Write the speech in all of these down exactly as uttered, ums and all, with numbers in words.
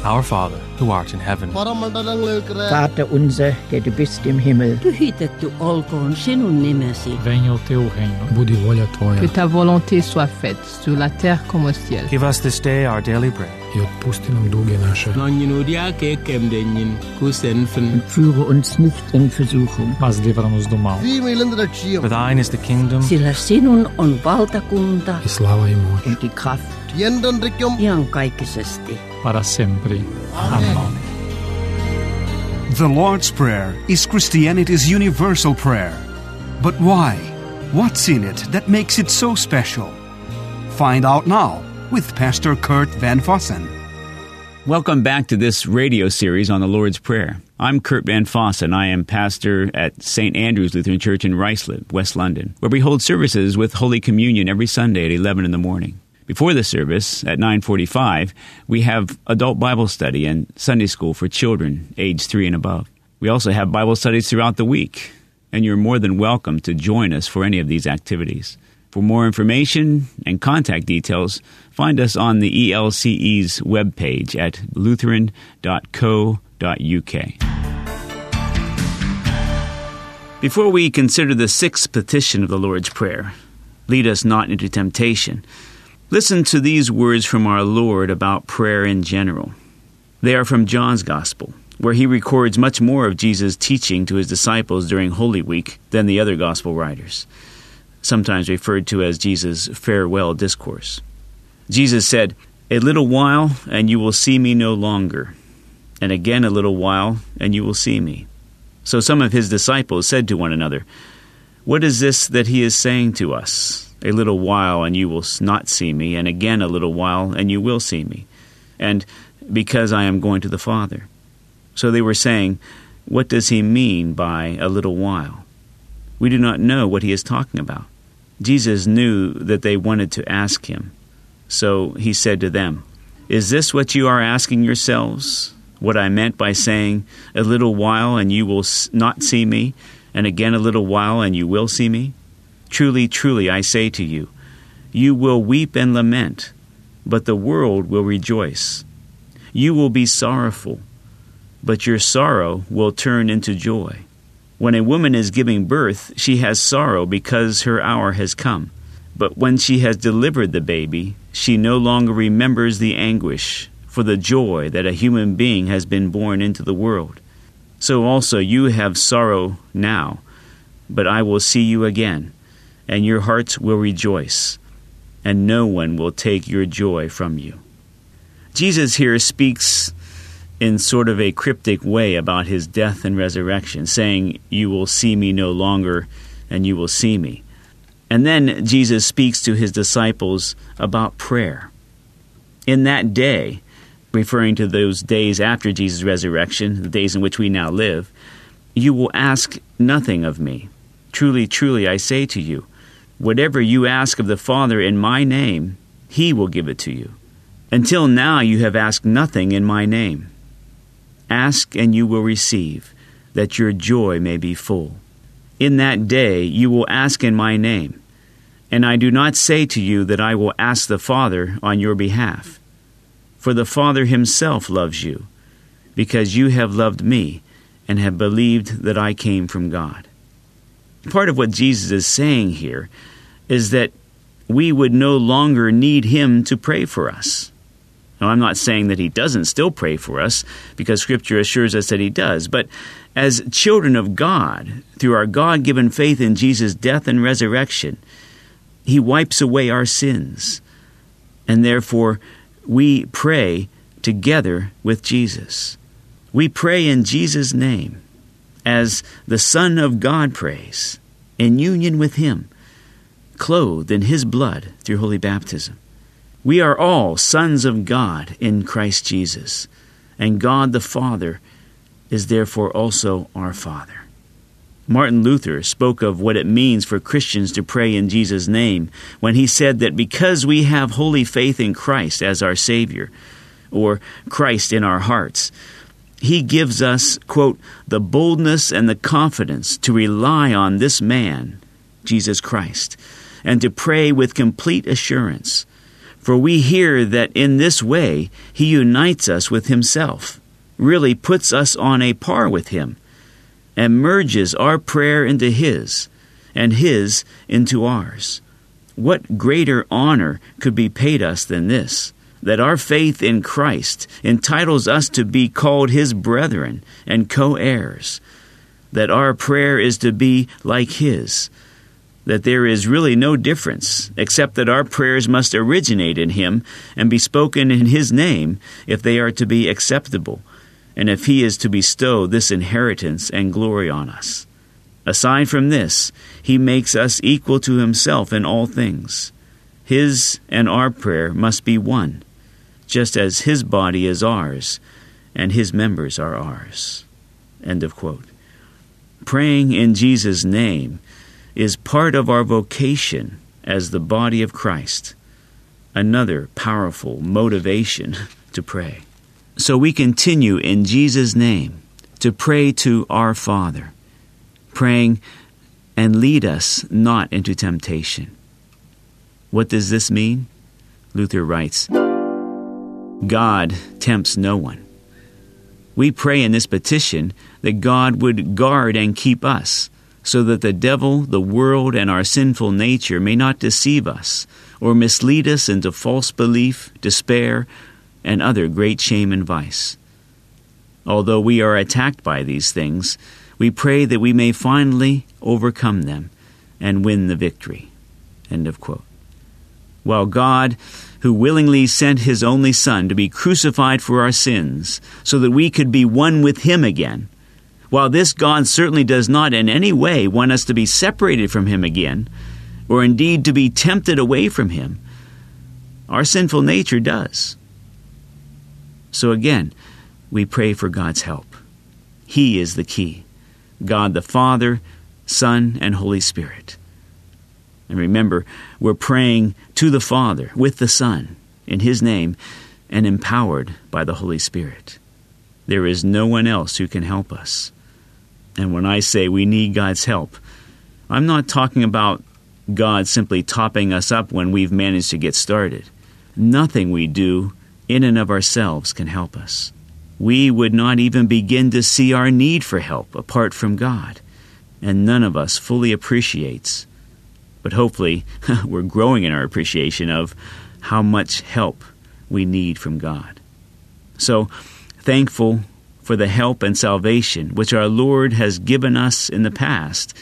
Our Father, who art in heaven. Vater unser, der du bist im Himmel. Pyhitetty olkoon sinun nimesi. Venha o teu reino. Budi volja tvoja. Que ta volonté soit faite sur la terre comme au ciel. Give us this day our daily bread. I otpusti nam duge naše. Und führe uns nicht in Versuchung. Pazliva nas do mal. For thine is the kingdom, Sillä sinun on valtakunta I slava I moć. Und die Kraft iankaikkisesti. Para sempre. Amen. The Lord's Prayer is Christianity's universal prayer. But why? What's in it that makes it so special? Find out now with Pastor Kurt Van Fossen. Welcome back to this radio series on the Lord's Prayer. I'm Kurt Van Fossen. I am pastor at Saint Andrew's Lutheran Church in Ruislip, West London, where we hold services with Holy Communion every Sunday at eleven in the morning. Before the service, at nine forty-five, we have adult Bible study and Sunday school for children age three and above. We also have Bible studies throughout the week, and you're more than welcome to join us for any of these activities. For more information and contact details, find us on the E L C E's webpage at lutheran dot co dot u k. Before we consider the sixth petition of the Lord's Prayer, lead us not into temptation, listen to these words from our Lord about prayer in general. They are from John's Gospel, where he records much more of Jesus' teaching to his disciples during Holy Week than the other Gospel writers, sometimes referred to as Jesus' farewell discourse. Jesus said, "A little while, and you will see me no longer, and again a little while, and you will see me." So some of his disciples said to one another, "What is this that he is saying to us? A little while, and you will not see me, and again a little while, and you will see me, and because I am going to the Father." So they were saying, "What does he mean by a little while? We do not know what he is talking about." Jesus knew that they wanted to ask him, so he said to them, "Is this what you are asking yourselves? What I meant by saying, 'A little while and you will not see me, and again a little while and you will see me'? Truly, truly, I say to you, you will weep and lament, but the world will rejoice. You will be sorrowful, but your sorrow will turn into joy. When a woman is giving birth, she has sorrow because her hour has come. But when she has delivered the baby, she no longer remembers the anguish for the joy that a human being has been born into the world. So also you have sorrow now, but I will see you again, and your hearts will rejoice, and no one will take your joy from you." Jesus here speaks in sort of a cryptic way about his death and resurrection, saying, "You will see me no longer, and you will see me." And then Jesus speaks to his disciples about prayer. In that day, referring to those days after Jesus' resurrection, the days in which we now live, "You will ask nothing of me. Truly, truly, I say to you, whatever you ask of the Father in my name, he will give it to you. Until now you have asked nothing in my name. Ask and you will receive, that your joy may be full. In that day you will ask in my name, and I do not say to you that I will ask the Father on your behalf. For the Father himself loves you, because you have loved me and have believed that I came from God." Part of what Jesus is saying here is that we would no longer need him to pray for us. Now, I'm not saying that he doesn't still pray for us, because Scripture assures us that he does. But as children of God, through our God-given faith in Jesus' death and resurrection, he wipes away our sins. And therefore, we pray together with Jesus. We pray in Jesus' name, as the Son of God prays, in union with him, clothed in his blood through holy baptism. We are all sons of God in Christ Jesus, and God the Father is therefore also our Father. Martin Luther spoke of what it means for Christians to pray in Jesus' name when he said that because we have holy faith in Christ as our Savior, or Christ in our hearts, he gives us, quote, the boldness and the confidence to rely on this man, Jesus Christ, and to pray with complete assurance. For we hear that in this way he unites us with himself, really puts us on a par with him, and merges our prayer into his, and his into ours. What greater honor could be paid us than this, that our faith in Christ entitles us to be called his brethren and co-heirs, that our prayer is to be like his, that there is really no difference, except that our prayers must originate in him and be spoken in his name if they are to be acceptable, and if he is to bestow this inheritance and glory on us. Aside from this, he makes us equal to himself in all things. His and our prayer must be one, just as his body is ours, and his members are ours. End of quote. Praying in Jesus' name is part of our vocation as the body of Christ, another powerful motivation to pray. So we continue in Jesus' name to pray to our Father, praying, and lead us not into temptation. What does this mean? Luther writes, God tempts no one. We pray in this petition that God would guard and keep us, so that the devil, the world, and our sinful nature may not deceive us or mislead us into false belief, despair, and other great shame and vice. Although we are attacked by these things, we pray that we may finally overcome them and win the victory. End of quote. While God, who willingly sent his only Son to be crucified for our sins so that we could be one with him again, while this God certainly does not in any way want us to be separated from him again, or indeed to be tempted away from him, our sinful nature does. So again, we pray for God's help. He is the key. God the Father, Son, and Holy Spirit. And remember, we're praying to the Father with the Son in his name and empowered by the Holy Spirit. There is no one else who can help us. And when I say we need God's help, I'm not talking about God simply topping us up when we've managed to get started. Nothing we do in and of ourselves can help us. We would not even begin to see our need for help apart from God, and none of us fully appreciates, but hopefully we're growing in our appreciation of how much help we need from God. So, thankful for the help and salvation which our Lord has given us in the past,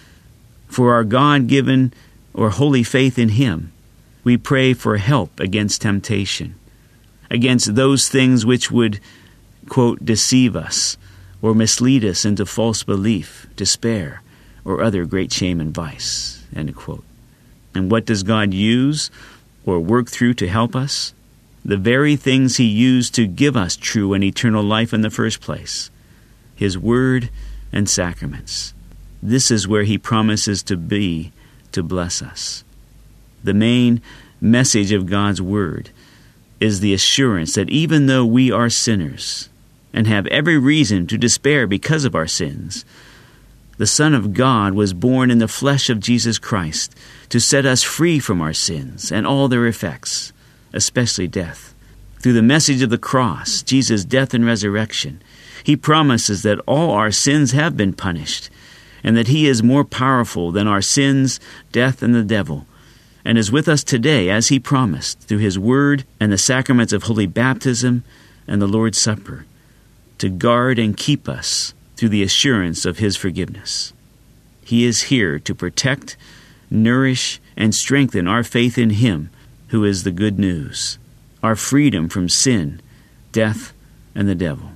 for our God-given or holy faith in him, we pray for help against temptation, against those things which would, quote, deceive us or mislead us into false belief, despair, or other great shame and vice, end quote. And what does God use or work through to help us? The very things he used to give us true and eternal life in the first place, his word and sacraments. This is where he promises to be to bless us. The main message of God's word is the assurance that even though we are sinners and have every reason to despair because of our sins, the Son of God was born in the flesh of Jesus Christ to set us free from our sins and all their effects, especially death. Through the message of the cross, Jesus' death and resurrection, he promises that all our sins have been punished, and that he is more powerful than our sins, death, and the devil, and is with us today as he promised through his word and the sacraments of holy baptism and the Lord's Supper, to guard and keep us through the assurance of his forgiveness. He is here to protect, nourish, and strengthen our faith in him who is the good news, our freedom from sin, death, and the devil.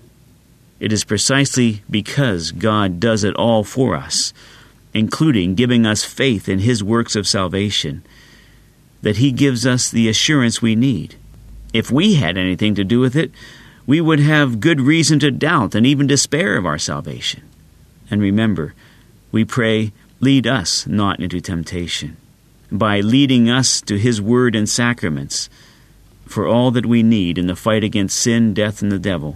It is precisely because God does it all for us, including giving us faith in his works of salvation, that he gives us the assurance we need. If we had anything to do with it, we would have good reason to doubt and even despair of our salvation. And remember, we pray, lead us not into temptation, by leading us to his word and sacraments for all that we need in the fight against sin, death, and the devil.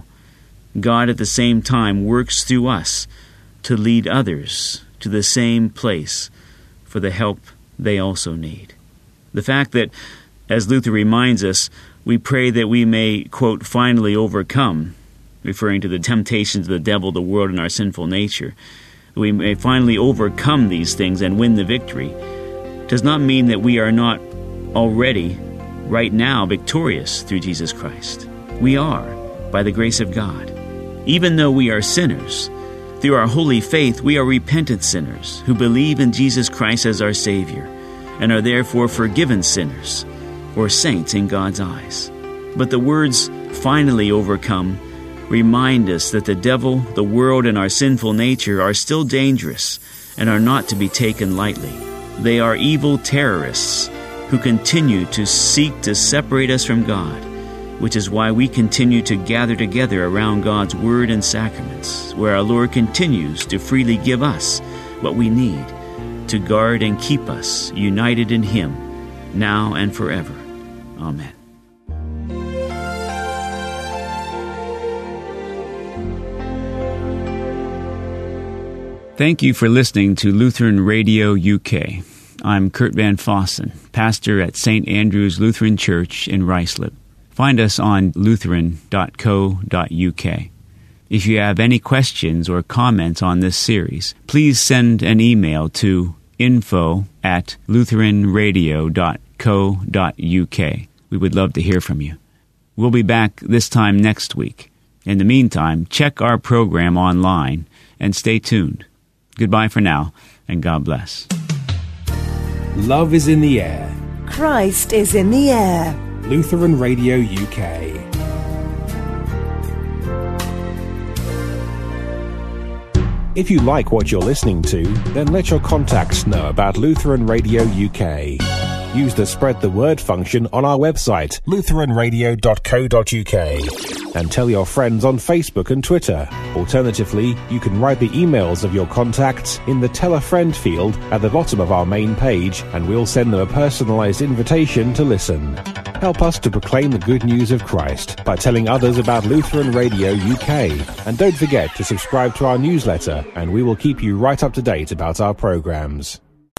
God at the same time works through us to lead others to the same place for the help they also need. The fact that As Luther reminds us, we pray that we may, quote, finally overcome, referring to the temptations of the devil, the world, and our sinful nature. We may finally overcome these things and win the victory. Does not mean that we are not already, right now, victorious through Jesus Christ. We are, by the grace of God. Even though we are sinners, through our holy faith, we are repentant sinners who believe in Jesus Christ as our Savior and are therefore forgiven sinners or saints in God's eyes. But the words finally overcome remind us that the devil, the world, and our sinful nature are still dangerous and are not to be taken lightly. They are evil terrorists who continue to seek to separate us from God, which is why we continue to gather together around God's Word and sacraments, where our Lord continues to freely give us what we need to guard and keep us united in Him, now and forever. Amen. Thank you for listening to Lutheran Radio U K. I'm Kurt Van Fossen, pastor at Saint Andrew's Lutheran Church in Ruislip. Find us on lutheran dot co dot u k. If you have any questions or comments on this series, please send an email to info at lutheran radio dot co dot u k. We would love to hear from you. We'll be back this time next week. In the meantime, check our program online and stay tuned. Goodbye for now, and God bless. Love is in the air. Christ is in the air. Lutheran Radio U K. If you like what you're listening to, then let your contacts know about Lutheran Radio U K. Use the Spread the Word function on our website, lutheran radio dot co dot u k, and tell your friends on Facebook and Twitter. Alternatively, you can write the emails of your contacts in the Tell a Friend field at the bottom of our main page, and we'll send them a personalized invitation to listen. Help us to proclaim the good news of Christ by telling others about Lutheran Radio U K. And don't forget to subscribe to our newsletter, and we will keep you right up to date about our programs.